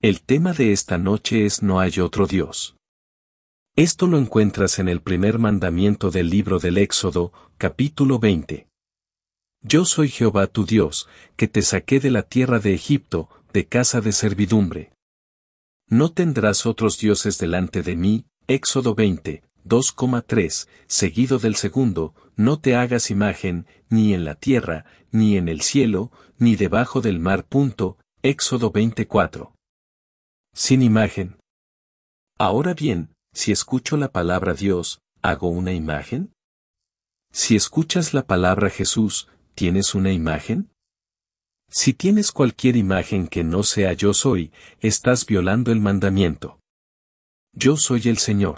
El tema de esta noche es No hay otro Dios. Esto lo encuentras en el primer mandamiento del libro del Éxodo, capítulo 20. Yo soy Jehová tu Dios, que te saqué de la tierra de Egipto, de casa de servidumbre. No tendrás otros dioses delante de mí, Éxodo 20, 2,3, seguido del segundo, no te hagas imagen, ni en la tierra, ni en el cielo, ni debajo del mar. Éxodo 24. Sin imagen. Ahora bien, si escucho la palabra Dios, ¿hago una imagen? Si escuchas la palabra Jesús, ¿tienes una imagen? Si tienes cualquier imagen que no sea yo soy, estás violando el mandamiento. Yo soy el Señor.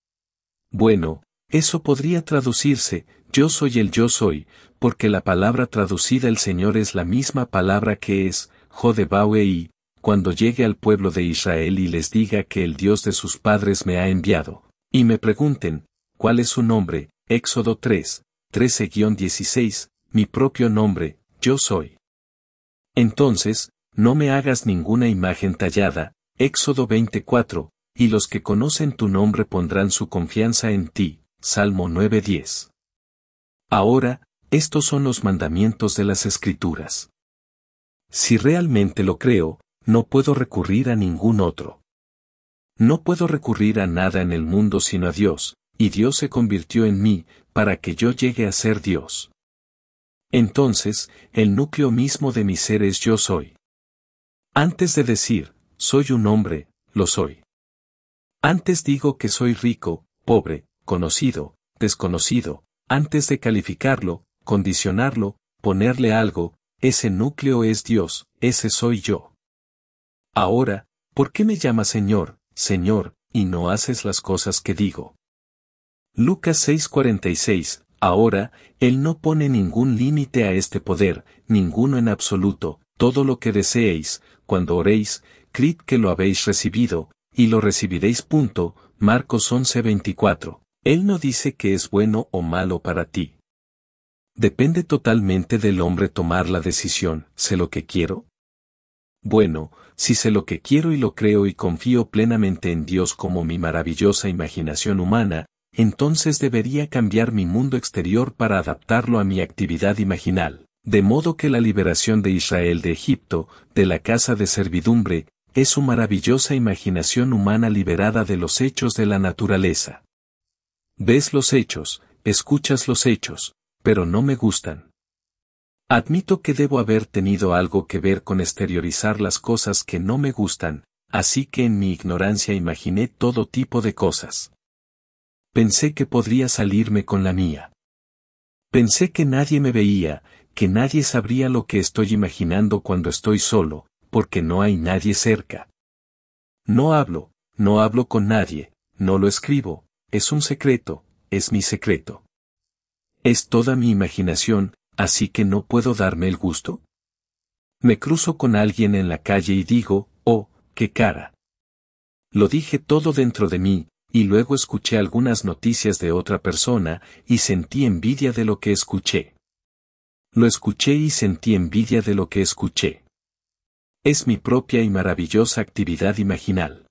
Bueno, eso podría traducirse, yo soy el yo soy, porque la palabra traducida el Señor es la misma palabra que es, Jodebauei, cuando llegue al pueblo de Israel y les diga que el Dios de sus padres me ha enviado, y me pregunten, ¿cuál es su nombre? Éxodo 3, 13-16, mi propio nombre, yo soy. Entonces, no me hagas ninguna imagen tallada, Éxodo 24, y los que conocen tu nombre pondrán su confianza en ti, Salmo 9:10. Ahora, estos son los mandamientos de las Escrituras. Si realmente lo creo, no puedo recurrir a ningún otro. No puedo recurrir a nada en el mundo sino a Dios, y Dios se convirtió en mí, para que yo llegue a ser Dios. Entonces, el núcleo mismo de mi ser es yo soy. Antes de decir, soy un hombre, lo soy. Antes digo que soy rico, pobre, conocido, desconocido, antes de calificarlo, condicionarlo, ponerle algo, ese núcleo es Dios, ese soy yo. Ahora, ¿por qué me llamas Señor, Señor, y no haces las cosas que digo? Lucas 6:46. Ahora, Él no pone ningún límite a este poder, ninguno en absoluto, todo lo que deseéis, cuando oréis, creed que lo habéis recibido, y lo recibiréis. Marcos 11:24. Él no dice que es bueno o malo para ti. Depende totalmente del hombre tomar la decisión, ¿sé lo que quiero? Bueno, si sé lo que quiero y lo creo y confío plenamente en Dios como mi maravillosa imaginación humana, entonces debería cambiar mi mundo exterior para adaptarlo a mi actividad imaginal, de modo que la liberación de Israel de Egipto, de la casa de servidumbre, es su maravillosa imaginación humana liberada de los hechos de la naturaleza. Ves los hechos, escuchas los hechos, pero no me gustan. Admito que debo haber tenido algo que ver con exteriorizar las cosas que no me gustan, así que en mi ignorancia imaginé todo tipo de cosas. Pensé que podría salirme con la mía. Pensé que nadie me veía, que nadie sabría lo que estoy imaginando cuando estoy solo, porque no hay nadie cerca. No hablo con nadie, no lo escribo, es un secreto, es mi secreto. Es toda mi imaginación, así que no puedo darme el gusto. Me cruzo con alguien en la calle y digo, oh, qué cara. Lo dije todo dentro de mí, y luego escuché algunas noticias de otra persona, y sentí envidia de lo que escuché. Lo escuché y sentí envidia de lo que escuché. Es mi propia y maravillosa actividad imaginal.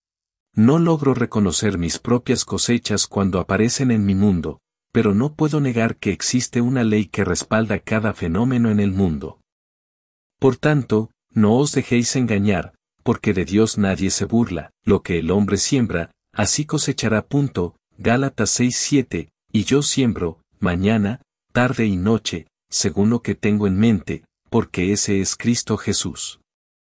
No logro reconocer mis propias cosechas cuando aparecen en mi mundo, pero no puedo negar que existe una ley que respalda cada fenómeno en el mundo. Por tanto, no os dejéis engañar, porque de Dios nadie se burla, lo que el hombre siembra, así cosechará. Gálatas 6:7, y yo siembro, mañana, tarde y noche, según lo que tengo en mente, porque ese es Cristo Jesús.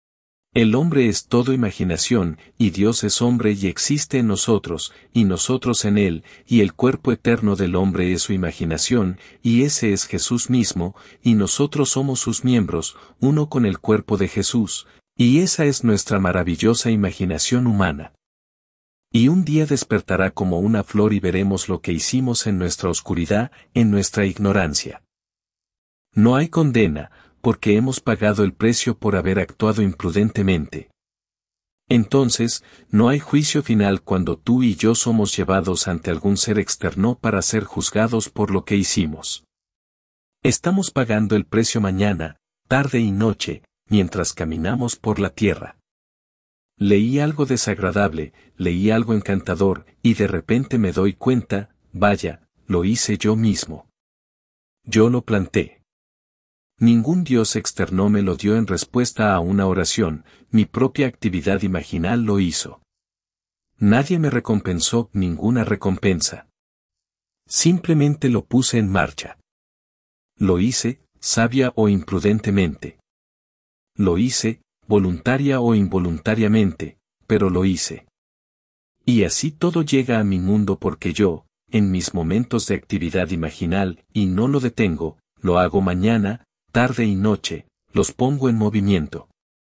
El hombre es todo imaginación, y Dios es hombre y existe en nosotros, y nosotros en él, y el cuerpo eterno del hombre es su imaginación, y ese es Jesús mismo, y nosotros somos sus miembros, uno con el cuerpo de Jesús, y esa es nuestra maravillosa imaginación humana. Y un día despertará como una flor y veremos lo que hicimos en nuestra oscuridad, en nuestra ignorancia. No hay condena, porque hemos pagado el precio por haber actuado imprudentemente. Entonces, no hay juicio final cuando tú y yo somos llevados ante algún ser externo para ser juzgados por lo que hicimos. Estamos pagando el precio mañana, tarde y noche, mientras caminamos por la tierra. Leí algo desagradable, leí algo encantador, y de repente me doy cuenta, vaya, lo hice yo mismo. Yo lo planté. Ningún Dios externo me lo dio en respuesta a una oración, mi propia actividad imaginal lo hizo. Nadie me recompensó, ninguna recompensa. Simplemente lo puse en marcha. Lo hice, sabia o imprudentemente. Lo hice, voluntaria o involuntariamente, pero lo hice. Y así todo llega a mi mundo porque yo, en mis momentos de actividad imaginal, y no lo detengo, lo hago mañana, tarde y noche, los pongo en movimiento.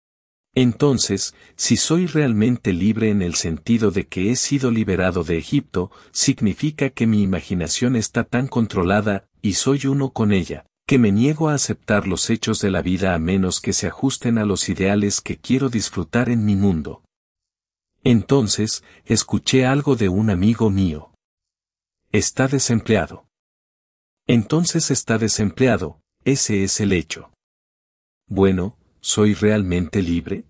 Entonces, si soy realmente libre en el sentido de que he sido liberado de Egipto, significa que mi imaginación está tan controlada, y soy uno con ella, que me niego a aceptar los hechos de la vida a menos que se ajusten a los ideales que quiero disfrutar en mi mundo. Entonces, escuché algo de un amigo mío. Está desempleado. Entonces está desempleado, ese es el hecho. Bueno, ¿soy realmente libre?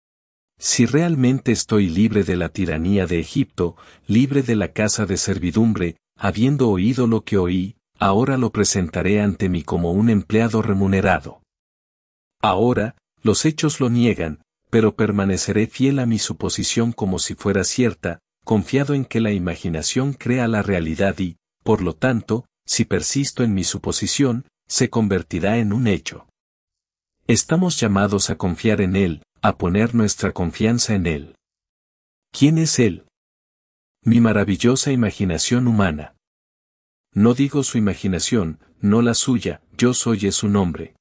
Si realmente estoy libre de la tiranía de Egipto, libre de la casa de servidumbre, habiendo oído lo que oí, ahora lo presentaré ante mí como un empleado remunerado. Ahora, los hechos lo niegan, pero permaneceré fiel a mi suposición como si fuera cierta, confiado en que la imaginación crea la realidad y, por lo tanto, si persisto en mi suposición, se convertirá en un hecho. Estamos llamados a confiar en Él, a poner nuestra confianza en Él. ¿Quién es Él? Mi maravillosa imaginación humana. No digo su imaginación, no la suya, yo soy es su nombre.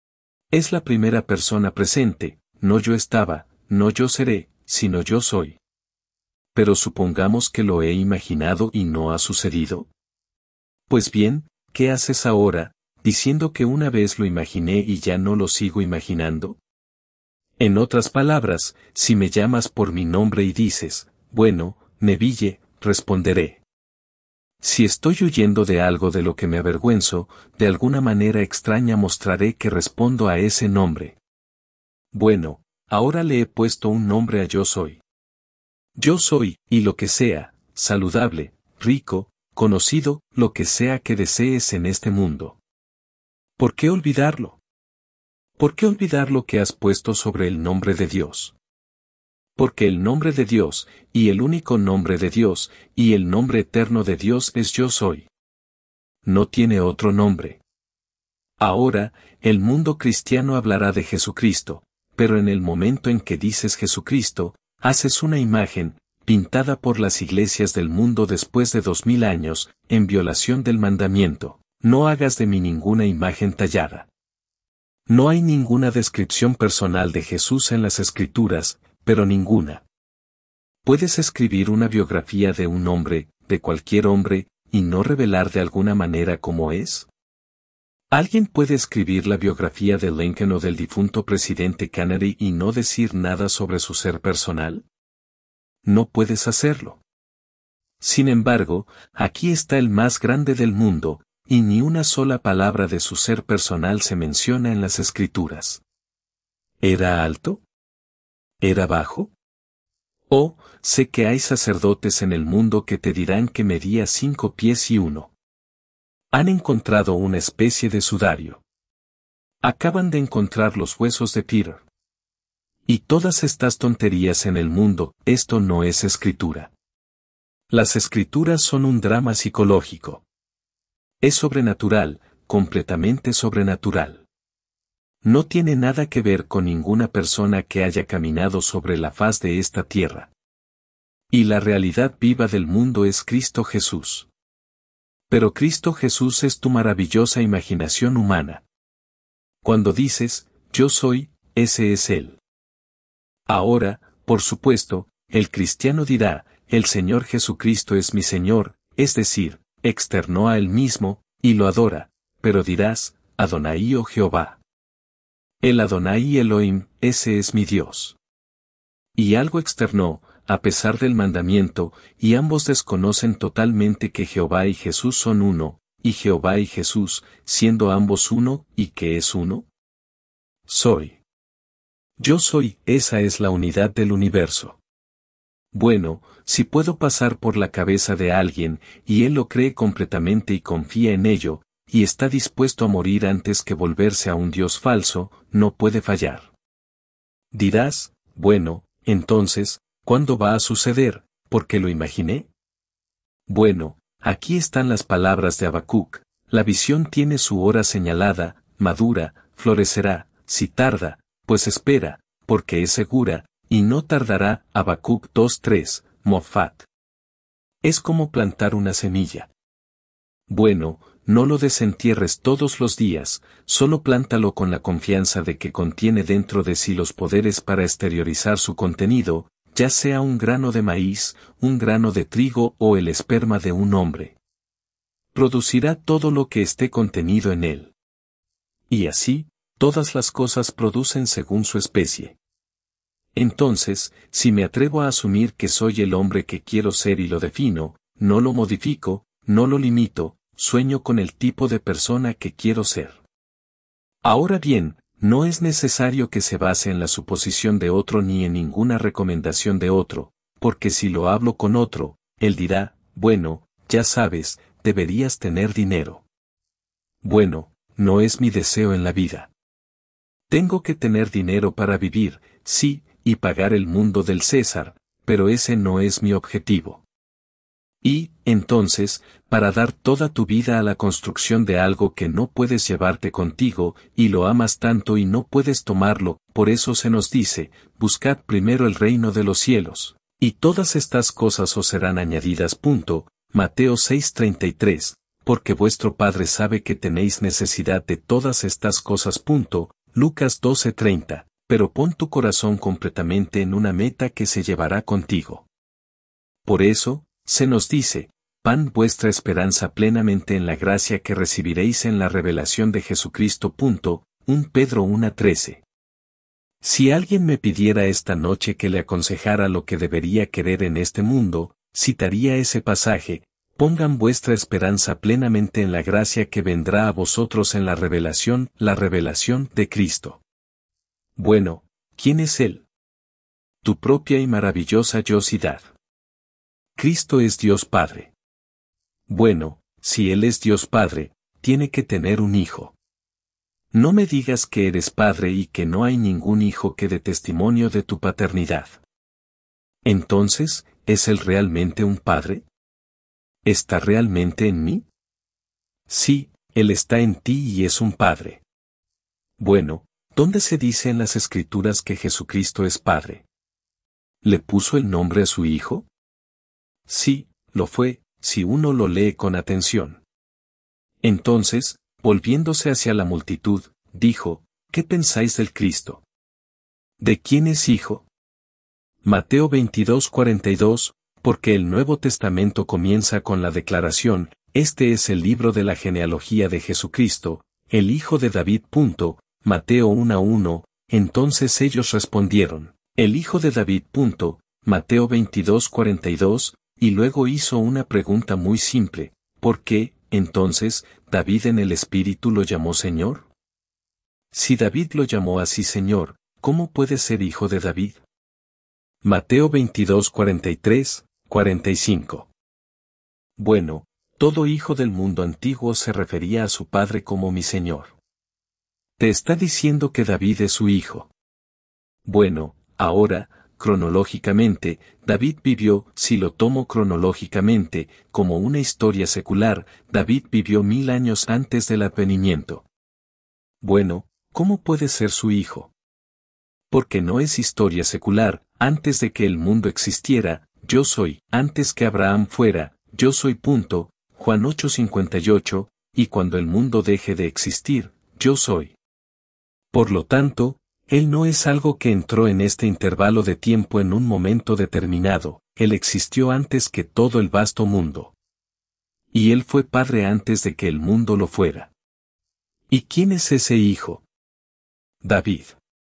Es la primera persona presente, no yo estaba, no yo seré, sino yo soy. Pero supongamos que lo he imaginado y no ha sucedido. Pues bien, ¿qué haces ahora, diciendo que una vez lo imaginé y ya no lo sigo imaginando? En otras palabras, si me llamas por mi nombre y dices, bueno, Neville, responderé. Si estoy huyendo de algo de lo que me avergüenzo, de alguna manera extraña mostraré que respondo a ese nombre. Bueno, ahora le he puesto un nombre a yo soy. Yo soy, y lo que sea, saludable, rico, conocido, lo que sea que desees en este mundo. ¿Por qué olvidarlo? ¿Por qué olvidar lo que has puesto sobre el nombre de Dios? Porque el nombre de Dios, y el único nombre de Dios, y el nombre eterno de Dios es Yo Soy. No tiene otro nombre. Ahora, el mundo cristiano hablará de Jesucristo, pero en el momento en que dices Jesucristo, haces una imagen, pintada por las iglesias del mundo después de 2000 años, en violación del mandamiento, no hagas de mí ninguna imagen tallada. No hay ninguna descripción personal de Jesús en las Escrituras, pero ninguna. ¿Puedes escribir una biografía de un hombre, de cualquier hombre, y no revelar de alguna manera cómo es? ¿Alguien puede escribir la biografía de Lincoln o del difunto presidente Kennedy y no decir nada sobre su ser personal? No puedes hacerlo. Sin embargo, aquí está el más grande del mundo, y ni una sola palabra de su ser personal se menciona en las Escrituras. ¿Era alto? ¿Era bajo? Oh, sé que hay sacerdotes en el mundo que te dirán que medía 5 pies y 1. Han encontrado una especie de sudario. Acaban de encontrar los huesos de Peter. Y todas estas tonterías en el mundo, esto no es escritura. Las escrituras son un drama psicológico. Es sobrenatural, completamente sobrenatural. No tiene nada que ver con ninguna persona que haya caminado sobre la faz de esta tierra. Y la realidad viva del mundo es Cristo Jesús. Pero Cristo Jesús es tu maravillosa imaginación humana. Cuando dices, yo soy, ese es Él. Ahora, por supuesto, el cristiano dirá, el Señor Jesucristo es mi Señor, es decir, externó a Él mismo, y lo adora, pero dirás, Adonai o Jehová. El Adonai Elohim, ese es mi Dios. Y algo externó, a pesar del mandamiento, y ambos desconocen totalmente que Jehová y Jesús son uno, y Jehová y Jesús, siendo ambos uno, ¿y qué es uno? Soy. Yo soy, esa es la unidad del universo. Bueno, si puedo pasar por la cabeza de alguien, y él lo cree completamente y confía en ello, y está dispuesto a morir antes que volverse a un Dios falso, no puede fallar. Dirás, bueno, entonces, ¿cuándo va a suceder? ¿Por qué lo imaginé? Bueno, aquí están las palabras de Habacuc: la visión tiene su hora señalada, madura, florecerá, si tarda, pues espera, porque es segura, y no tardará. Habacuc 2:3, Mofat. Es como plantar una semilla. Bueno, no lo desentierres todos los días, solo plántalo con la confianza de que contiene dentro de sí los poderes para exteriorizar su contenido, ya sea un grano de maíz, un grano de trigo o el esperma de un hombre. Producirá todo lo que esté contenido en él. Y así, todas las cosas producen según su especie. Entonces, si me atrevo a asumir que soy el hombre que quiero ser y lo defino, no lo modifico, no lo limito, sueño con el tipo de persona que quiero ser. Ahora bien, no es necesario que se base en la suposición de otro ni en ninguna recomendación de otro, porque si lo hablo con otro, él dirá, bueno, ya sabes, deberías tener dinero. Bueno, no es mi deseo en la vida. Tengo que tener dinero para vivir, sí, y pagar el mundo del César, pero ese no es mi objetivo. Y, entonces, para dar toda tu vida a la construcción de algo que no puedes llevarte contigo, y lo amas tanto y no puedes tomarlo, por eso se nos dice, buscad primero el reino de los cielos, y todas estas cosas os serán añadidas. Mateo 6:33, porque vuestro Padre sabe que tenéis necesidad de todas estas cosas. Lucas 12:30, pero pon tu corazón completamente en una meta que se llevará contigo. Por eso, se nos dice, pan vuestra esperanza plenamente en la gracia que recibiréis en la revelación de Jesucristo. 1 Pedro 1:13. Si alguien me pidiera esta noche que le aconsejara lo que debería querer en este mundo, citaría ese pasaje: pongan vuestra esperanza plenamente en la gracia que vendrá a vosotros en la revelación de Cristo. Bueno, ¿quién es Él? Tu propia y maravillosa yosidad. Cristo es Dios Padre. Bueno, si Él es Dios Padre, tiene que tener un hijo. No me digas que eres padre y que no hay ningún hijo que dé testimonio de tu paternidad. Entonces, ¿es Él realmente un padre? ¿Está realmente en mí? Sí, Él está en ti y es un padre. Bueno, ¿dónde se dice en las Escrituras que Jesucristo es Padre? ¿Le puso el nombre a su Hijo? Sí, lo fue, si uno lo lee con atención. Entonces, volviéndose hacia la multitud, dijo, ¿qué pensáis del Cristo? ¿De quién es hijo? Mateo 22:42, porque el Nuevo Testamento comienza con la declaración, este es el libro de la genealogía de Jesucristo, el hijo de David. Mateo 1:1, entonces ellos respondieron, el hijo de David. Mateo 22:42, y luego hizo una pregunta muy simple, ¿por qué, entonces, David en el Espíritu lo llamó Señor? Si David lo llamó así Señor, ¿cómo puede ser hijo de David? Mateo 22:43, 45. Bueno, todo hijo del mundo antiguo se refería a su padre como mi Señor. Te está diciendo que David es su hijo. Bueno, ahora, cronológicamente, David vivió, si lo tomo cronológicamente, como una historia secular, David vivió 1000 años antes del advenimiento. Bueno, ¿cómo puede ser su hijo? Porque no es historia secular, antes de que el mundo existiera, yo soy, antes que Abraham fuera, yo soy. Juan 8:58, y cuando el mundo deje de existir, yo soy. Por lo tanto, Él no es algo que entró en este intervalo de tiempo en un momento determinado, Él existió antes que todo el vasto mundo. Y Él fue Padre antes de que el mundo lo fuera. ¿Y quién es ese hijo? David.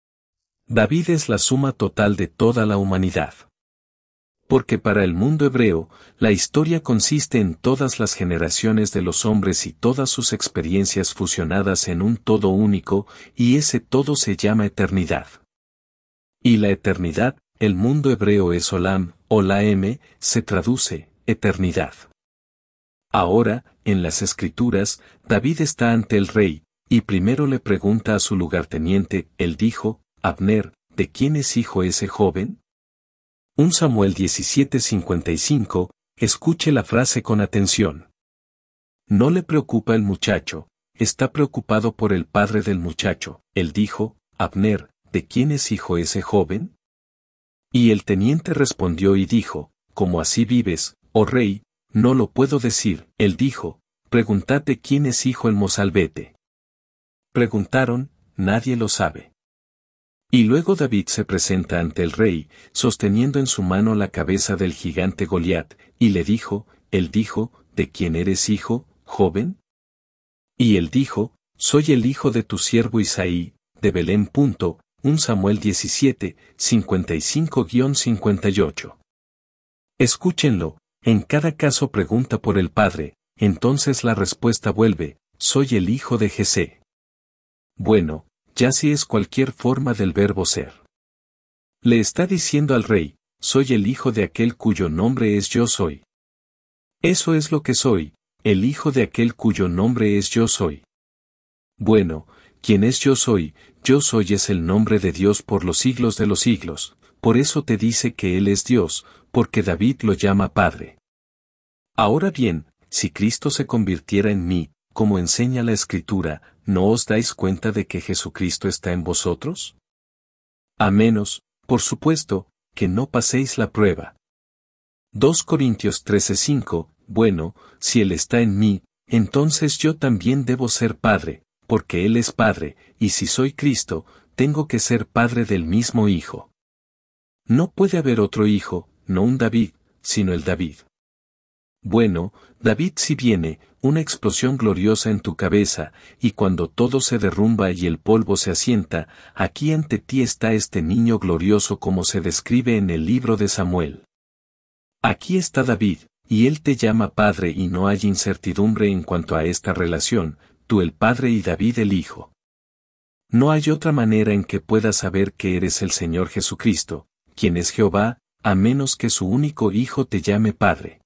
David es la suma total de toda la humanidad. Porque para el mundo hebreo, la historia consiste en todas las generaciones de los hombres y todas sus experiencias fusionadas en un todo único, y ese todo se llama eternidad. Y la eternidad, el mundo hebreo es olam, o laem, se traduce, eternidad. Ahora, en las Escrituras, David está ante el rey, y primero le pregunta a su lugarteniente, él dijo, Abner, ¿de quién es hijo ese joven? 1 Samuel 17:55, escuche la frase con atención. No le preocupa el muchacho, está preocupado por el padre del muchacho. Él dijo, Abner, ¿de quién es hijo ese joven? Y el teniente respondió y dijo, como así vives, oh rey, no lo puedo decir. Él dijo, preguntad de quién es hijo el mozalbete. Preguntaron, nadie lo sabe. Y luego David se presenta ante el rey, sosteniendo en su mano la cabeza del gigante Goliat, y le dijo, él dijo, ¿de quién eres hijo, joven? Y él dijo, soy el hijo de tu siervo Isaí, de Belén. 1 Samuel 17, 55-58. Escúchenlo, en cada caso pregunta por el padre, entonces la respuesta vuelve, soy el hijo de Jesé. Bueno, ya si es cualquier forma del verbo ser. Le está diciendo al rey, soy el hijo de aquel cuyo nombre es yo soy. Eso es lo que soy, el hijo de aquel cuyo nombre es yo soy. Bueno, ¿quién es yo soy? Yo soy es el nombre de Dios por los siglos de los siglos, por eso te dice que Él es Dios, porque David lo llama Padre. Ahora bien, si Cristo se convirtiera en mí, como enseña la Escritura, ¿no os dais cuenta de que Jesucristo está en vosotros? A menos, por supuesto, que no paséis la prueba. 2 Corintios 13:5, bueno, si Él está en mí, entonces yo también debo ser padre, porque Él es Padre, y si soy Cristo, tengo que ser padre del mismo Hijo. No puede haber otro hijo, no un David, sino el David. Bueno, David si viene, una explosión gloriosa en tu cabeza, y cuando todo se derrumba y el polvo se asienta, aquí ante ti está este niño glorioso como se describe en el libro de Samuel. Aquí está David, y él te llama Padre y no hay incertidumbre en cuanto a esta relación, tú el Padre y David el Hijo. No hay otra manera en que puedas saber que eres el Señor Jesucristo, quien es Jehová, a menos que su único Hijo te llame Padre.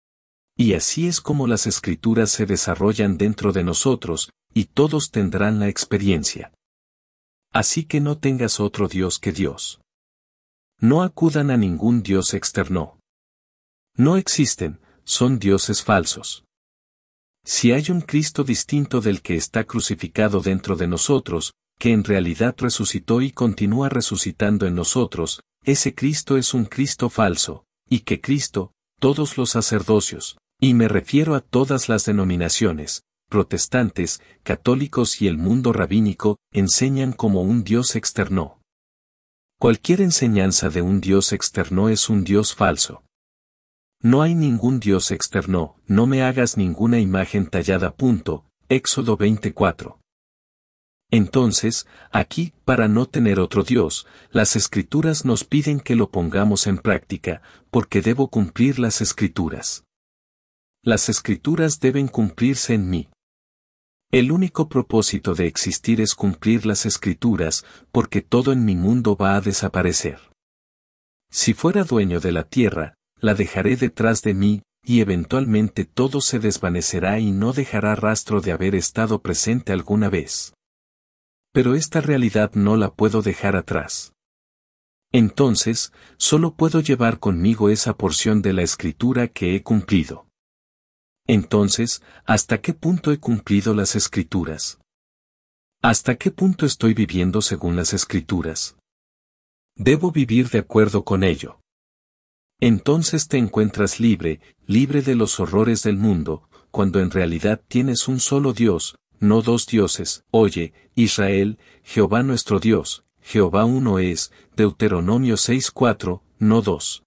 Y así es como las Escrituras se desarrollan dentro de nosotros, y todos tendrán la experiencia. Así que no tengas otro Dios que Dios. No acudan a ningún Dios externo. No existen, son dioses falsos. Si hay un Cristo distinto del que está crucificado dentro de nosotros, que en realidad resucitó y continúa resucitando en nosotros, ese Cristo es un Cristo falso, y que Cristo, todos los sacerdocios, y me refiero a todas las denominaciones, protestantes, católicos y el mundo rabínico, enseñan como un Dios externo. Cualquier enseñanza de un Dios externo es un Dios falso. No hay ningún Dios externo, no me hagas ninguna imagen tallada. Éxodo 24. Entonces, aquí, para no tener otro Dios, las Escrituras nos piden que lo pongamos en práctica, porque debo cumplir las Escrituras. Las Escrituras deben cumplirse en mí. El único propósito de existir es cumplir las Escrituras, porque todo en mi mundo va a desaparecer. Si fuera dueño de la tierra, la dejaré detrás de mí, y eventualmente todo se desvanecerá y no dejará rastro de haber estado presente alguna vez. Pero esta realidad no la puedo dejar atrás. Entonces, solo puedo llevar conmigo esa porción de la Escritura que he cumplido. Entonces, ¿hasta qué punto he cumplido las Escrituras? ¿Hasta qué punto estoy viviendo según las Escrituras? Debo vivir de acuerdo con ello. Entonces te encuentras libre, libre de los horrores del mundo, cuando en realidad tienes un solo Dios, no dos dioses. Oye, Israel, Jehová nuestro Dios, Jehová uno es, Deuteronomio 6:4, no 2.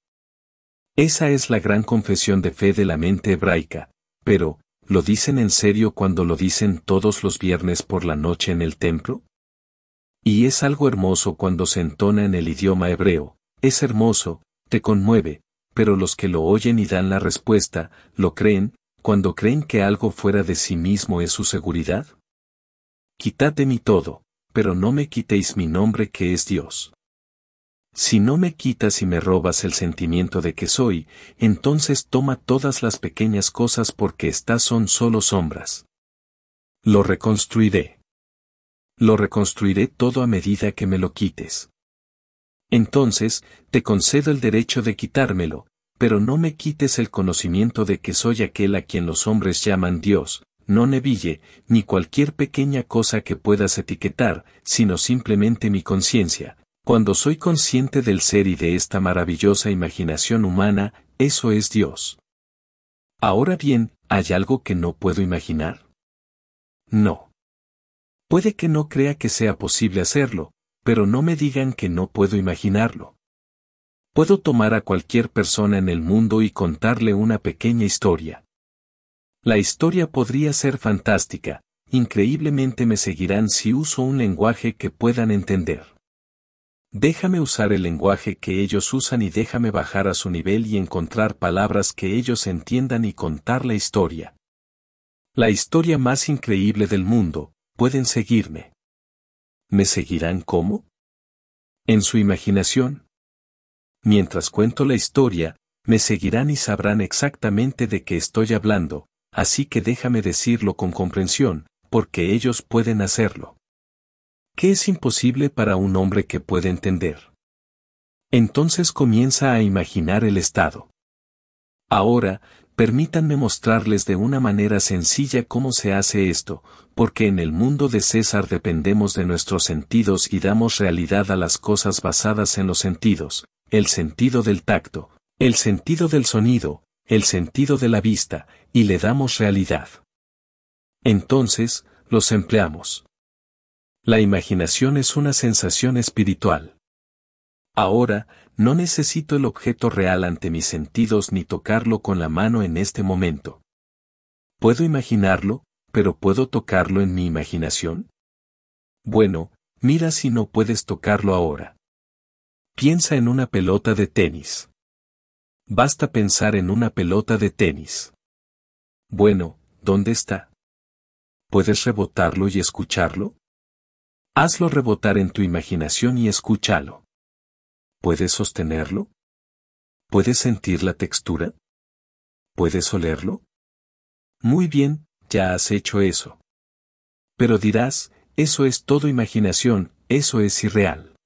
Esa es la gran confesión de fe de la mente hebraica, pero, ¿lo dicen en serio cuando lo dicen todos los viernes por la noche en el templo? Y es algo hermoso cuando se entona en el idioma hebreo, es hermoso, te conmueve, pero los que lo oyen y dan la respuesta, ¿lo creen, cuando creen que algo fuera de sí mismo es su seguridad? Quitad de mí todo, pero no me quitéis mi nombre que es Dios. Si no me quitas y me robas el sentimiento de que soy, entonces toma todas las pequeñas cosas porque estas son solo sombras. Lo reconstruiré. Lo reconstruiré todo a medida que me lo quites. Entonces, te concedo el derecho de quitármelo, pero no me quites el conocimiento de que soy aquel a quien los hombres llaman Dios, no Neville, ni cualquier pequeña cosa que puedas etiquetar, sino simplemente mi conciencia. Cuando soy consciente del ser y de esta maravillosa imaginación humana, eso es Dios. Ahora bien, ¿hay algo que no puedo imaginar? No. Puede que no crea que sea posible hacerlo, pero no me digan que no puedo imaginarlo. Puedo tomar a cualquier persona en el mundo y contarle una pequeña historia. La historia podría ser fantástica, increíblemente me seguirán si uso un lenguaje que puedan entender. Déjame usar el lenguaje que ellos usan y déjame bajar a su nivel y encontrar palabras que ellos entiendan y contar la historia. La historia más increíble del mundo, pueden seguirme. ¿Me seguirán cómo? En su imaginación. Mientras cuento la historia, me seguirán y sabrán exactamente de qué estoy hablando, así que déjame decirlo con comprensión, porque ellos pueden hacerlo. ¿Qué es imposible para un hombre que puede entender? Entonces comienza a imaginar el estado. Ahora, permítanme mostrarles de una manera sencilla cómo se hace esto, porque en el mundo de César dependemos de nuestros sentidos y damos realidad a las cosas basadas en los sentidos, el sentido del tacto, el sentido del sonido, el sentido de la vista, y le damos realidad. Entonces, los empleamos. La imaginación es una sensación espiritual. Ahora, no necesito el objeto real ante mis sentidos ni tocarlo con la mano en este momento. ¿Puedo imaginarlo, pero puedo tocarlo en mi imaginación? Bueno, mira si no puedes tocarlo ahora. Piensa en una pelota de tenis. Basta pensar en una pelota de tenis. Bueno, ¿dónde está? ¿Puedes rebotarlo y escucharlo? Hazlo rebotar en tu imaginación y escúchalo. ¿Puedes sostenerlo? ¿Puedes sentir la textura? ¿Puedes olerlo? Muy bien, ya has hecho eso. Pero dirás, eso es todo imaginación, eso es irreal.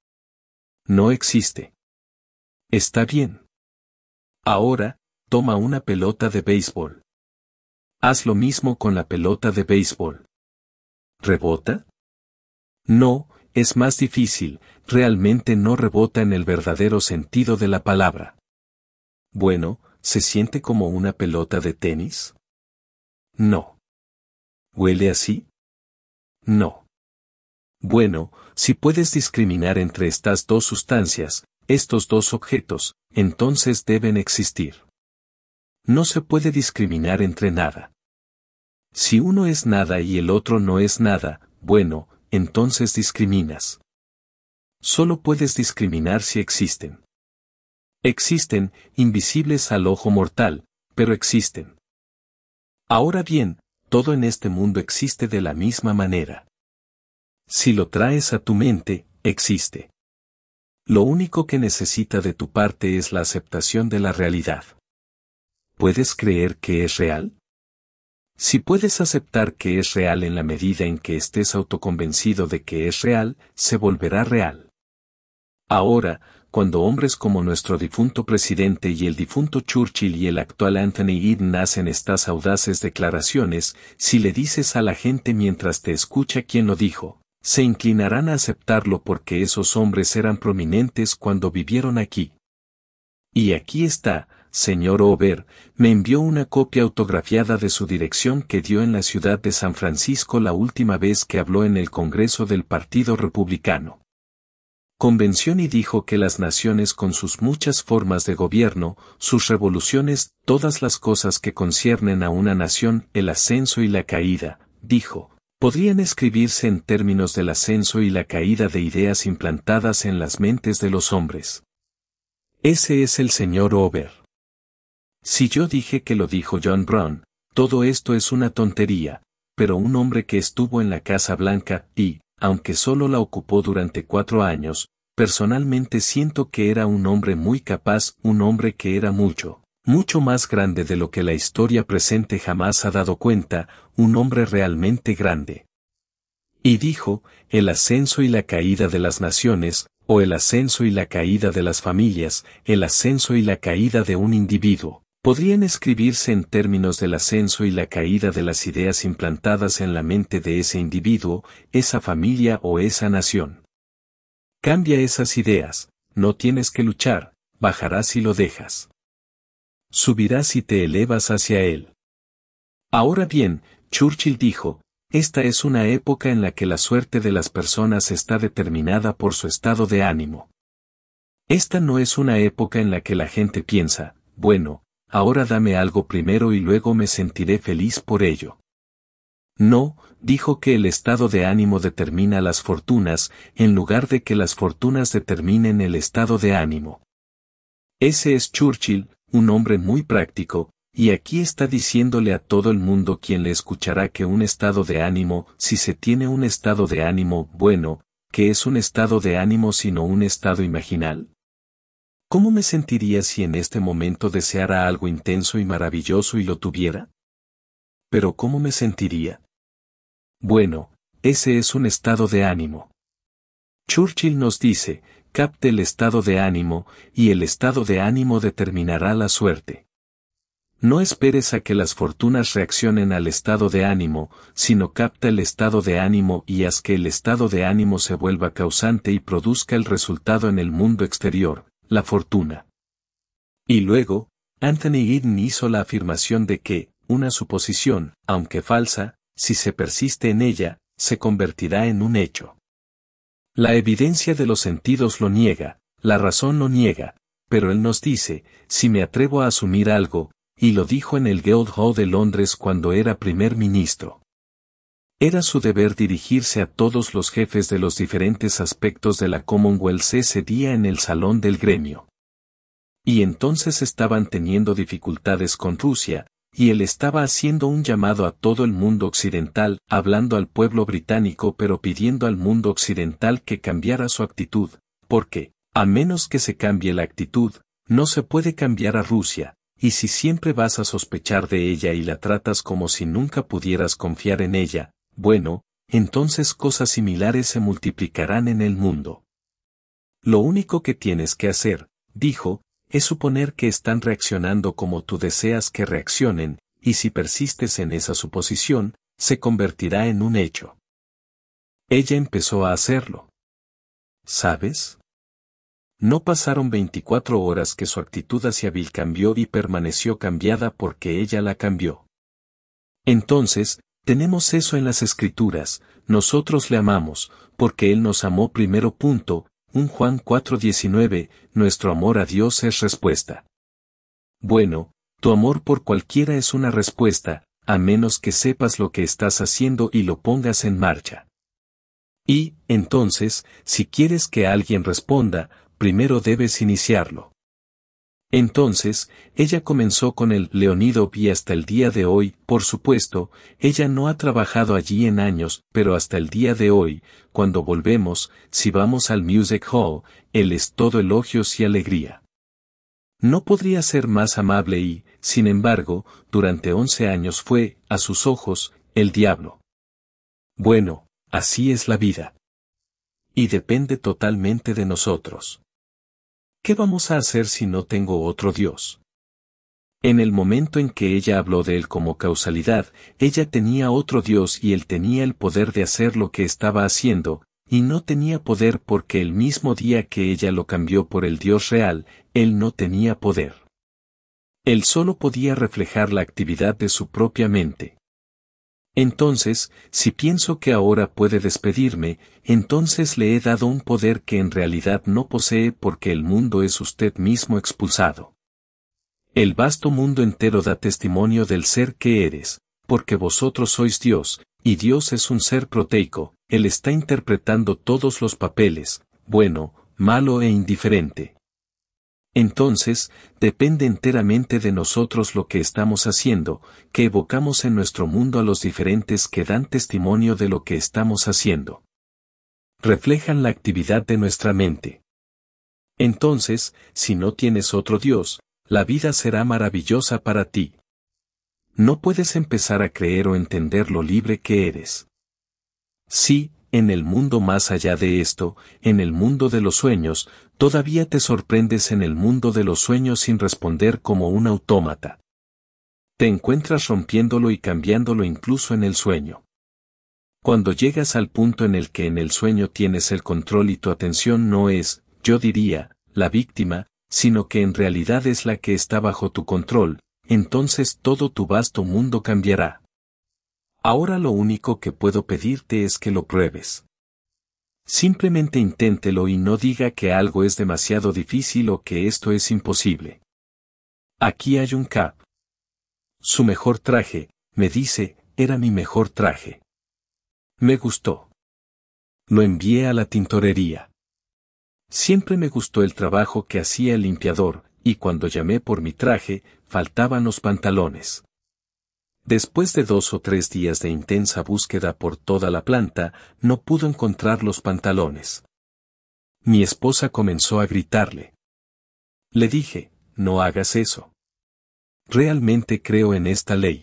No existe. Está bien. Ahora, toma una pelota de béisbol. Haz lo mismo con la pelota de béisbol. ¿Rebota? No, es más difícil, realmente no rebota en el verdadero sentido de la palabra. Bueno, ¿se siente como una pelota de tenis? No. ¿Huele así? No. Bueno, si puedes discriminar entre estas dos sustancias, estos dos objetos, entonces deben existir. No se puede discriminar entre nada. Si uno es nada y el otro no es nada, bueno, entonces discriminas. Solo puedes discriminar si existen. Existen, invisibles al ojo mortal, pero existen. Ahora bien, todo en este mundo existe de la misma manera. Si lo traes a tu mente, existe. Lo único que necesita de tu parte es la aceptación de la realidad. ¿Puedes creer que es real? Si puedes aceptar que es real en la medida en que estés autoconvencido de que es real, se volverá real. Ahora, cuando hombres como nuestro difunto presidente y el difunto Churchill y el actual Anthony Eden hacen estas audaces declaraciones, si le dices a la gente mientras te escucha quién lo dijo, se inclinarán a aceptarlo porque esos hombres eran prominentes cuando vivieron aquí. Y aquí está, señor Ober, me envió una copia autografiada de su dirección que dio en la ciudad de San Francisco la última vez que habló en el Congreso del Partido Republicano. Convención y dijo que las naciones con sus muchas formas de gobierno, sus revoluciones, todas las cosas que conciernen a una nación, el ascenso y la caída, dijo, podrían escribirse en términos del ascenso y la caída de ideas implantadas en las mentes de los hombres. Ese es el señor Ober. Si yo dije que lo dijo John Brown, todo esto es una tontería, pero un hombre que estuvo en la Casa Blanca y, aunque solo la ocupó durante 4 años, personalmente siento que era un hombre muy capaz, un hombre que era mucho más grande de lo que la historia presente jamás ha dado cuenta, un hombre realmente grande. Y dijo, el ascenso y la caída de las naciones, o el ascenso y la caída de las familias, el ascenso y la caída de un individuo, podrían escribirse en términos del ascenso y la caída de las ideas implantadas en la mente de ese individuo, esa familia o esa nación. Cambia esas ideas, no tienes que luchar, bajarás si lo dejas. Subirás si te elevas hacia él. Ahora bien, Churchill dijo, esta es una época en la que la suerte de las personas está determinada por su estado de ánimo. Esta no es una época en la que la gente piensa, bueno, ahora dame algo primero y luego me sentiré feliz por ello. No, dijo que el estado de ánimo determina las fortunas, en lugar de que las fortunas determinen el estado de ánimo. Ese es Churchill, un hombre muy práctico, y aquí está diciéndole a todo el mundo quien le escuchará que un estado de ánimo, si se tiene un estado de ánimo bueno, ¿qué es un estado de ánimo sino un estado imaginal? ¿Cómo me sentiría si en este momento deseara algo intenso y maravilloso y lo tuviera? ¿Pero cómo me sentiría? Bueno, ese es un estado de ánimo. Churchill nos dice, capte el estado de ánimo, y el estado de ánimo determinará la suerte. No esperes a que las fortunas reaccionen al estado de ánimo, sino capta el estado de ánimo y haz que el estado de ánimo se vuelva causante y produzca el resultado en el mundo exterior, la fortuna. Y luego, Anthony Eden hizo la afirmación de que, una suposición, aunque falsa, si se persiste en ella, se convertirá en un hecho. La evidencia de los sentidos lo niega, la razón lo niega, pero él nos dice, si me atrevo a asumir algo, y lo dijo en el Guildhall de Londres cuando era primer ministro. Era su deber dirigirse a todos los jefes de los diferentes aspectos de la Commonwealth ese día en el salón del gremio. Y entonces estaban teniendo dificultades con Rusia, y él estaba haciendo un llamado a todo el mundo occidental, hablando al pueblo británico pero pidiendo al mundo occidental que cambiara su actitud, porque, a menos que se cambie la actitud, no se puede cambiar a Rusia. Y si siempre vas a sospechar de ella y la tratas como si nunca pudieras confiar en ella, bueno, entonces cosas similares se multiplicarán en el mundo. Lo único que tienes que hacer, dijo, es suponer que están reaccionando como tú deseas que reaccionen, y si persistes en esa suposición, se convertirá en un hecho. Ella empezó a hacerlo. ¿Sabes? No pasaron 24 horas que su actitud hacia Bill cambió y permaneció cambiada porque ella la cambió. Entonces, tenemos eso en las Escrituras, nosotros le amamos, porque Él nos amó primero. 1 Juan 4:19, nuestro amor a Dios es respuesta. Bueno, tu amor por cualquiera es una respuesta, a menos que sepas lo que estás haciendo y lo pongas en marcha. Y, entonces, si quieres que alguien responda, primero debes iniciarlo. Entonces, ella comenzó con el Leonido y hasta el día de hoy, por supuesto, ella no ha trabajado allí en años, pero hasta el día de hoy, cuando volvemos, si vamos al Music Hall, él es todo elogios y alegría. No podría ser más amable y, sin embargo, durante 11 años fue, a sus ojos, el diablo. Bueno, así es la vida. Y depende totalmente de nosotros. ¿Qué vamos a hacer si no tengo otro Dios? En el momento en que ella habló de él como causalidad, ella tenía otro Dios y él tenía el poder de hacer lo que estaba haciendo, y no tenía poder porque el mismo día que ella lo cambió por el Dios real, él no tenía poder. Él solo podía reflejar la actividad de su propia mente. Entonces, si pienso que ahora puede despedirme, entonces le he dado un poder que en realidad no posee porque el mundo es usted mismo expulsado. El vasto mundo entero da testimonio del ser que eres, porque vosotros sois Dios, y Dios es un ser proteico, Él está interpretando todos los papeles, bueno, malo e indiferente. Entonces, depende enteramente de nosotros lo que estamos haciendo, que evocamos en nuestro mundo a los diferentes que dan testimonio de lo que estamos haciendo. Reflejan la actividad de nuestra mente. Entonces, si no tienes otro Dios, la vida será maravillosa para ti. No puedes empezar a creer o entender lo libre que eres. Sí, en el mundo más allá de esto, en el mundo de los sueños, todavía te sorprendes en el mundo de los sueños sin responder como un autómata. Te encuentras rompiéndolo y cambiándolo incluso en el sueño. Cuando llegas al punto en el que en el sueño tienes el control y tu atención no es, yo diría, la víctima, sino que en realidad es la que está bajo tu control, entonces todo tu vasto mundo cambiará. Ahora lo único que puedo pedirte es que lo pruebes. Simplemente inténtelo y no diga que algo es demasiado difícil o que esto es imposible. Aquí hay un Cap. Su mejor traje, me dice, era mi mejor traje. Me gustó. Lo envié a la tintorería. Siempre me gustó el trabajo que hacía el limpiador, y cuando llamé por mi traje, faltaban los pantalones. Después de 2 o 3 días de intensa búsqueda por toda la planta, no pudo encontrar los pantalones. Mi esposa comenzó a gritarle. Le dije, no hagas eso. Realmente creo en esta ley.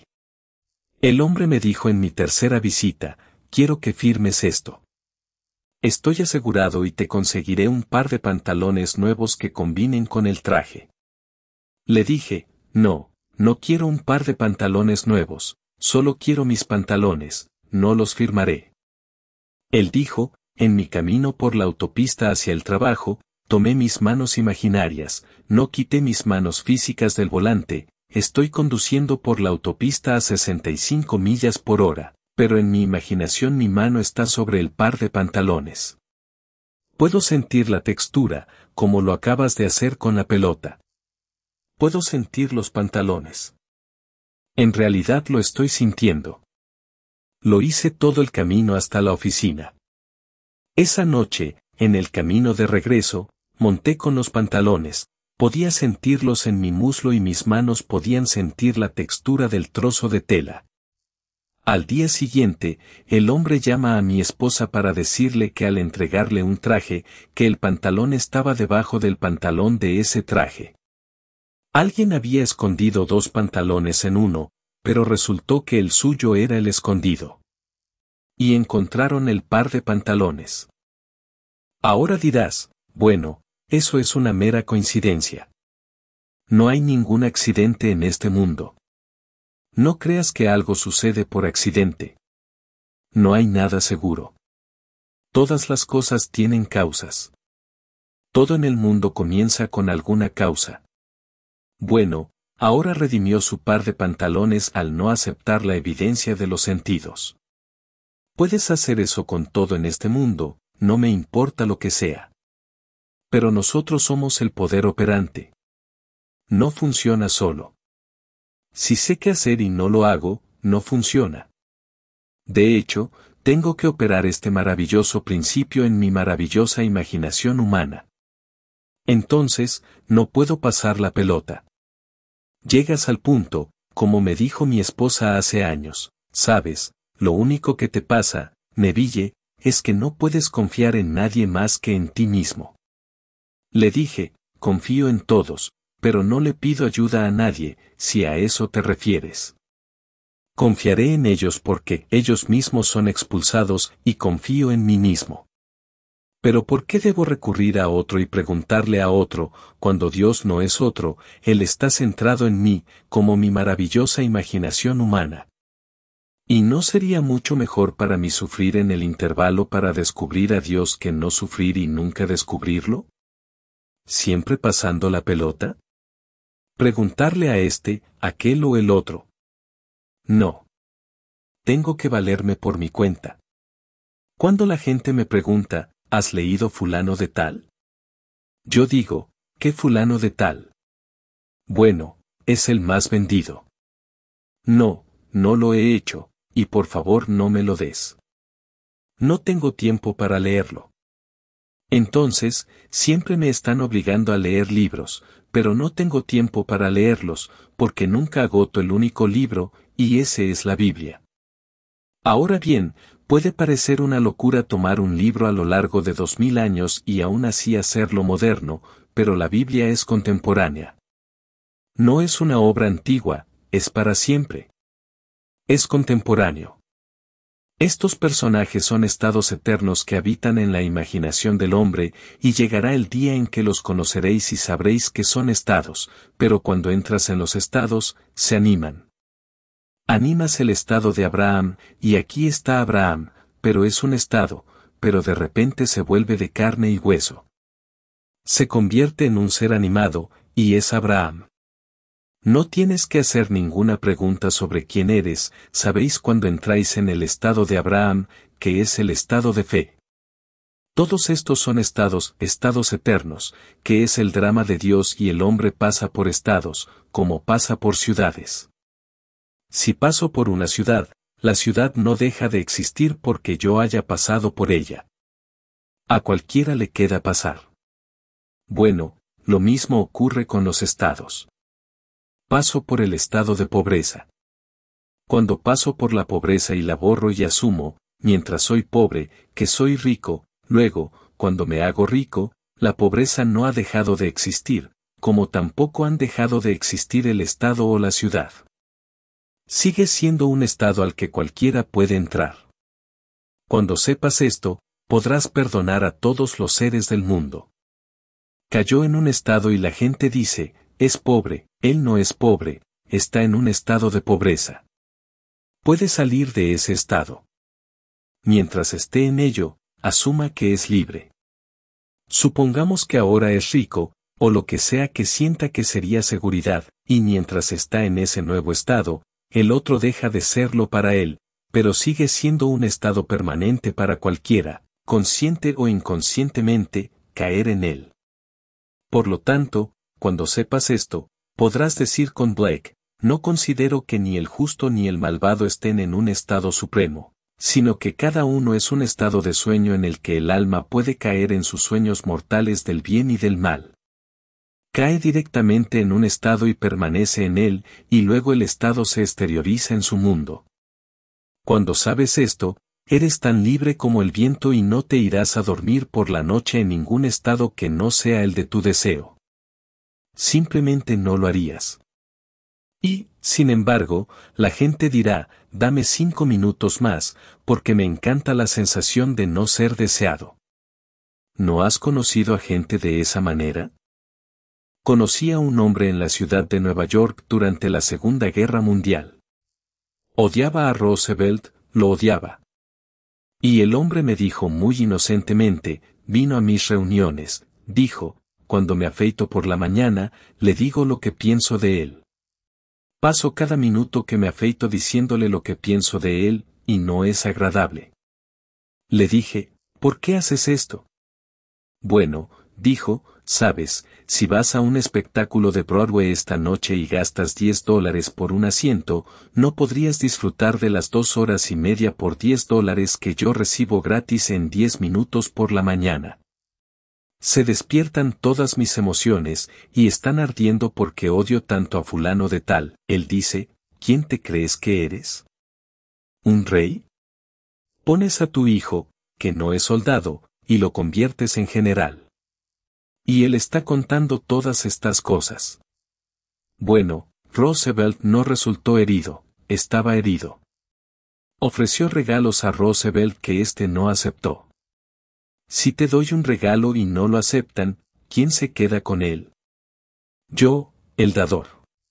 El hombre me dijo en mi tercera visita, quiero que firmes esto. Estoy asegurado y te conseguiré un par de pantalones nuevos que combinen con el traje. Le dije, no quiero un par de pantalones nuevos, solo quiero mis pantalones, no los firmaré. Él dijo, en mi camino por la autopista hacia el trabajo, tomé mis manos imaginarias, no quité mis manos físicas del volante, estoy conduciendo por la autopista a 65 millas por hora, pero en mi imaginación mi mano está sobre el par de pantalones. Puedo sentir la textura, como lo acabas de hacer con la pelota. Puedo sentir los pantalones. En realidad lo estoy sintiendo. Lo hice todo el camino hasta la oficina. Esa noche, en el camino de regreso, monté con los pantalones, podía sentirlos en mi muslo y mis manos podían sentir la textura del trozo de tela. Al día siguiente, el hombre llama a mi esposa para decirle que al entregarle un traje, que el pantalón estaba debajo del pantalón de ese traje. Alguien había escondido 2 pantalones en uno, pero resultó que el suyo era el escondido. Y encontraron el par de pantalones. Ahora dirás, bueno, eso es una mera coincidencia. No hay ningún accidente en este mundo. No creas que algo sucede por accidente. No hay nada seguro. Todas las cosas tienen causas. Todo en el mundo comienza con alguna causa. Bueno, ahora redimió su par de pantalones al no aceptar la evidencia de los sentidos. Puedes hacer eso con todo en este mundo, no me importa lo que sea. Pero nosotros somos el poder operante. No funciona solo. Si sé qué hacer y no lo hago, no funciona. De hecho, tengo que operar este maravilloso principio en mi maravillosa imaginación humana. Entonces, no puedo pasar la pelota. Llegas al punto, como me dijo mi esposa hace años, sabes, lo único que te pasa, Neville, es que no puedes confiar en nadie más que en ti mismo. Le dije, confío en todos, pero no le pido ayuda a nadie, si a eso te refieres. Confiaré en ellos porque ellos mismos son expulsados y confío en mí mismo. Pero ¿por qué debo recurrir a otro y preguntarle a otro, cuando Dios no es otro, Él está centrado en mí, como mi maravillosa imaginación humana? ¿Y no sería mucho mejor para mí sufrir en el intervalo para descubrir a Dios que no sufrir y nunca descubrirlo? ¿Siempre pasando la pelota? Preguntarle a este, aquel o el otro. No. Tengo que valerme por mi cuenta. Cuando la gente me pregunta, ¿has leído fulano de tal? Yo digo, ¿qué fulano de tal? Bueno, es el más vendido. No lo he hecho, y por favor no me lo des. No tengo tiempo para leerlo. Entonces, siempre me están obligando a leer libros, pero no tengo tiempo para leerlos, porque nunca agoto el único libro, y ese es la Biblia. Ahora bien, puede parecer una locura tomar un libro a lo largo de 2000 años y aún así hacerlo moderno, pero la Biblia es contemporánea. No es una obra antigua, es para siempre. Es contemporáneo. Estos personajes son estados eternos que habitan en la imaginación del hombre, y llegará el día en que los conoceréis y sabréis que son estados, pero cuando entras en los estados, se animan. Animas el estado de Abraham, y aquí está Abraham, pero es un estado, pero de repente se vuelve de carne y hueso. Se convierte en un ser animado, y es Abraham. No tienes que hacer ninguna pregunta sobre quién eres, sabéis cuando entráis en el estado de Abraham, que es el estado de fe. Todos estos son estados eternos, que es el drama de Dios, y el hombre pasa por estados, como pasa por ciudades. Si paso por una ciudad, la ciudad no deja de existir porque yo haya pasado por ella. A cualquiera le queda pasar. Bueno, lo mismo ocurre con los estados. Paso por el estado de pobreza. Cuando paso por la pobreza y la borro y asumo, mientras soy pobre, que soy rico, luego, cuando me hago rico, la pobreza no ha dejado de existir, como tampoco han dejado de existir el estado o la ciudad. Sigue siendo un estado al que cualquiera puede entrar. Cuando sepas esto, podrás perdonar a todos los seres del mundo. Cayó en un estado y la gente dice, es pobre, él no es pobre, está en un estado de pobreza. Puede salir de ese estado. Mientras esté en ello, asuma que es libre. Supongamos que ahora es rico, o lo que sea que sienta que sería seguridad, y mientras está en ese nuevo estado, el otro deja de serlo para él, pero sigue siendo un estado permanente para cualquiera, consciente o inconscientemente, caer en él. Por lo tanto, cuando sepas esto, podrás decir con Blake, no considero que ni el justo ni el malvado estén en un estado supremo, sino que cada uno es un estado de sueño en el que el alma puede caer en sus sueños mortales del bien y del mal. Cae directamente en un estado y permanece en él, y luego el estado se exterioriza en su mundo. Cuando sabes esto, eres tan libre como el viento y no te irás a dormir por la noche en ningún estado que no sea el de tu deseo. Simplemente no lo harías. Y, sin embargo, la gente dirá, dame 5 minutos más, porque me encanta la sensación de no ser deseado. ¿No has conocido a gente de esa manera? Conocí a un hombre en la ciudad de Nueva York durante la Segunda Guerra Mundial. Odiaba a Roosevelt, lo odiaba. Y el hombre me dijo muy inocentemente, vino a mis reuniones, dijo, cuando me afeito por la mañana, le digo lo que pienso de él. Paso cada minuto que me afeito diciéndole lo que pienso de él, y no es agradable. Le dije, ¿por qué haces esto? Bueno, dijo, sabes, si vas a un espectáculo de Broadway esta noche y gastas $10 por un asiento, no podrías disfrutar de las 2 horas y media por $10 que yo recibo gratis en 10 minutos por la mañana. Se despiertan todas mis emociones, y están ardiendo porque odio tanto a fulano de tal. Él dice, ¿quién te crees que eres? ¿Un rey? Pones a tu hijo, que no es soldado, y lo conviertes en general. Y él está contando todas estas cosas. Bueno, Roosevelt no resultó herido, estaba herido. Ofreció regalos a Roosevelt que éste no aceptó. Si te doy un regalo y no lo aceptan, ¿quién se queda con él? Yo, el dador.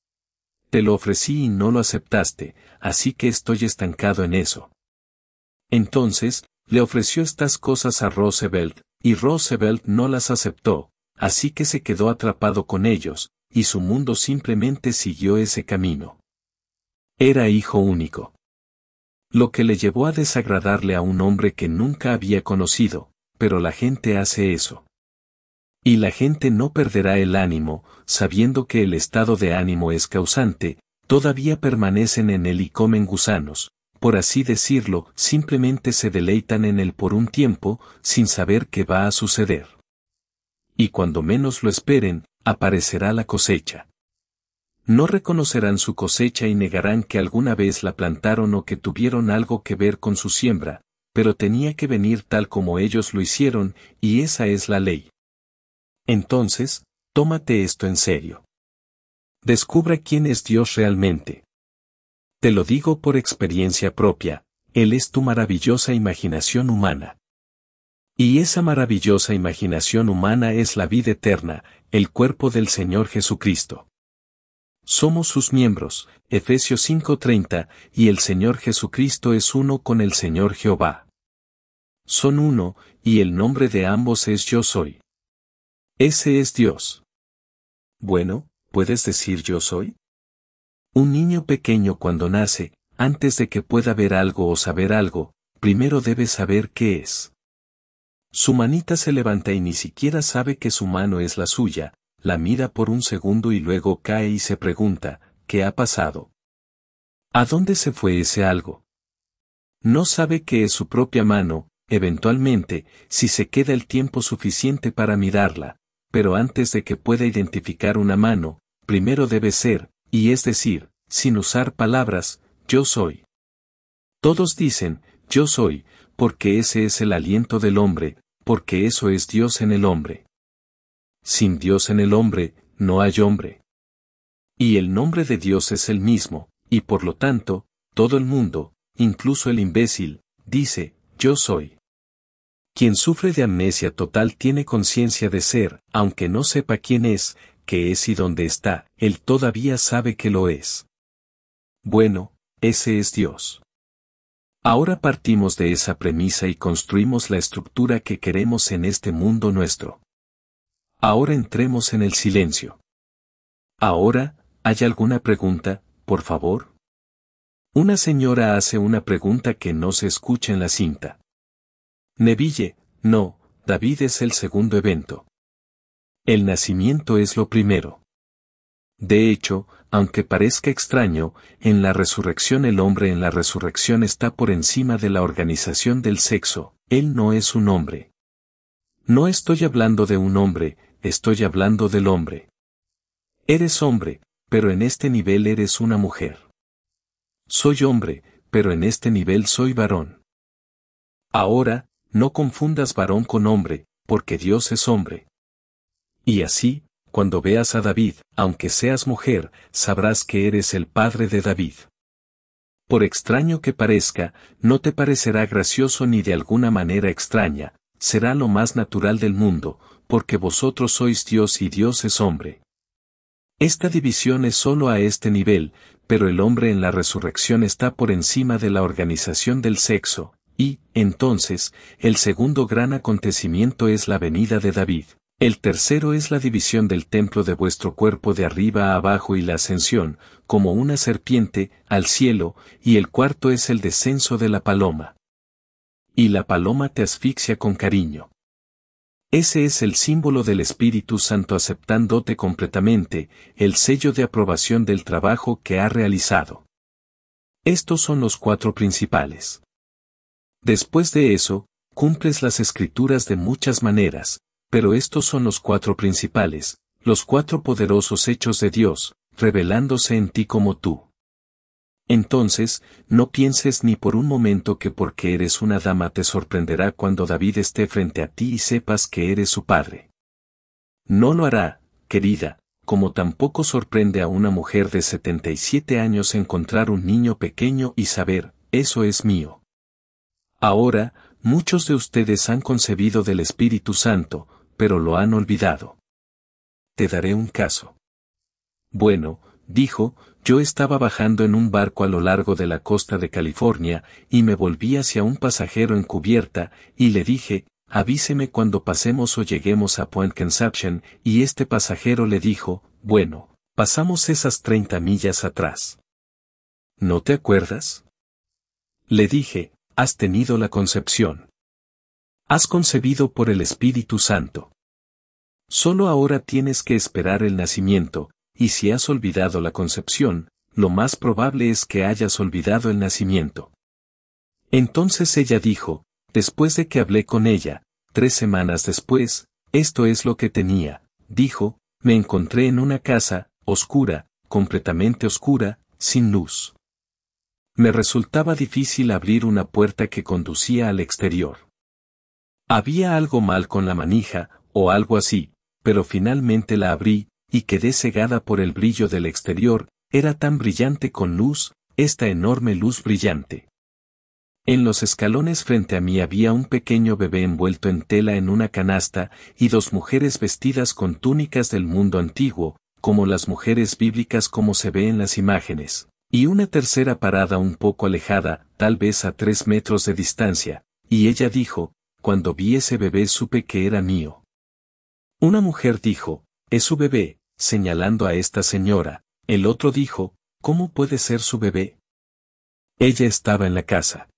Te lo ofrecí y no lo aceptaste, así que estoy estancado en eso. Entonces, le ofreció estas cosas a Roosevelt, y Roosevelt no las aceptó, así que se quedó atrapado con ellos, y su mundo simplemente siguió ese camino. Era hijo único. Lo que le llevó a desagradarle a un hombre que nunca había conocido. Pero la gente hace eso. Y la gente no perderá el ánimo, sabiendo que el estado de ánimo es causante, todavía permanecen en él y comen gusanos, por así decirlo, simplemente se deleitan en él por un tiempo, sin saber qué va a suceder. Y cuando menos lo esperen, aparecerá la cosecha. No reconocerán su cosecha y negarán que alguna vez la plantaron o que tuvieron algo que ver con su siembra, pero tenía que venir tal como ellos lo hicieron, y esa es la ley. Entonces, Tómate esto en serio. Descubra quién es Dios realmente. Te lo digo por experiencia propia, Él es tu maravillosa imaginación humana. Y esa maravillosa imaginación humana es la vida eterna, el cuerpo del Señor Jesucristo. Somos sus miembros, Efesios 5:30, y el Señor Jesucristo es uno con el Señor Jehová. Son uno, y el nombre de ambos es Yo Soy. Ese es Dios. Bueno, ¿puedes decir Yo Soy? Un niño pequeño cuando nace, antes de que pueda ver algo o saber algo, primero debe saber qué es. Su manita se levanta y ni siquiera sabe que su mano es la suya, la mira por un segundo y luego cae y se pregunta, ¿qué ha pasado? ¿A dónde se fue ese algo? No sabe que es su propia mano, eventualmente, si se queda el tiempo suficiente para mirarla, pero antes de que pueda identificar una mano, primero debe ser, y es decir, sin usar palabras, yo soy. Todos dicen, yo soy, porque ese es el aliento del hombre, porque eso es Dios en el hombre. Sin Dios en el hombre, no hay hombre. Y el nombre de Dios es el mismo, y por lo tanto, todo el mundo, incluso el imbécil, dice, yo soy. Quien sufre de amnesia total tiene conciencia de ser, aunque no sepa quién es, qué es y dónde está, él todavía sabe que lo es. Bueno, ese es Dios. Ahora partimos de esa premisa y construimos la estructura que queremos en este mundo nuestro. Ahora entremos en el silencio. Ahora, ¿hay alguna pregunta, por favor? Una señora hace una pregunta que no se escucha en la cinta. Neville, no, David es el segundo evento. El nacimiento es lo primero. De hecho, aunque parezca extraño, en la resurrección el hombre en la resurrección está por encima de la organización del sexo, él no es un hombre. No estoy hablando de un hombre, estoy hablando del hombre. Eres hombre, pero en este nivel eres una mujer. Soy hombre, pero en este nivel soy varón. Ahora, no confundas varón con hombre, porque Dios es hombre. Y así, cuando veas a David, aunque seas mujer, sabrás que eres el padre de David. Por extraño que parezca, no te parecerá gracioso ni de alguna manera extraña, será lo más natural del mundo, porque vosotros sois Dios y Dios es hombre. Esta división es solo a este nivel, pero el hombre en la resurrección está por encima de la organización del sexo, y, entonces, el segundo gran acontecimiento es la venida de David. El tercero es la división del templo de vuestro cuerpo de arriba a abajo y la ascensión, como una serpiente, al cielo, y el cuarto es el descenso de la paloma. Y la paloma te asfixia con cariño. Ese es el símbolo del Espíritu Santo aceptándote completamente, el sello de aprobación del trabajo que ha realizado. Estos son los cuatro principales. Después de eso, cumples las escrituras de muchas maneras, pero estos son los cuatro principales, los cuatro poderosos hechos de Dios, revelándose en ti como tú. Entonces, no pienses ni por un momento que porque eres una dama te sorprenderá cuando David esté frente a ti y sepas que eres su padre. No lo hará, querida, como tampoco sorprende a una mujer de 77 años encontrar un niño pequeño y saber, eso es mío. Ahora, muchos de ustedes han concebido del Espíritu Santo, pero lo han olvidado. Te daré un caso. Bueno, dijo, yo estaba bajando en un barco a lo largo de la costa de California, y me volví hacia un pasajero en cubierta, y le dije, avíseme cuando pasemos o lleguemos a Point Conception, y este pasajero le dijo, bueno, pasamos esas 30 millas atrás. ¿No te acuerdas? Le dije, has tenido la concepción. Has concebido por el Espíritu Santo. Solo ahora tienes que esperar el nacimiento, y si has olvidado la concepción, lo más probable es que hayas olvidado el nacimiento. Entonces ella dijo, después de que hablé con ella, 3 semanas después, esto es lo que tenía, dijo, me encontré en una casa, oscura, completamente oscura, sin luz. Me resultaba difícil abrir una puerta que conducía al exterior. Había algo mal con la manija, o algo así, pero finalmente la abrí, y quedé cegada por el brillo del exterior, era tan brillante con luz, esta enorme luz brillante. En los escalones frente a mí había un pequeño bebé envuelto en tela en una canasta, y dos mujeres vestidas con túnicas del mundo antiguo, como las mujeres bíblicas como se ve en las imágenes, y una tercera parada un poco alejada, tal vez a 3 metros de distancia, y ella dijo, cuando vi ese bebé supe que era mío. Una mujer dijo, es su bebé, señalando a esta señora, el otro dijo, ¿cómo puede ser su bebé? Ella estaba en la casa.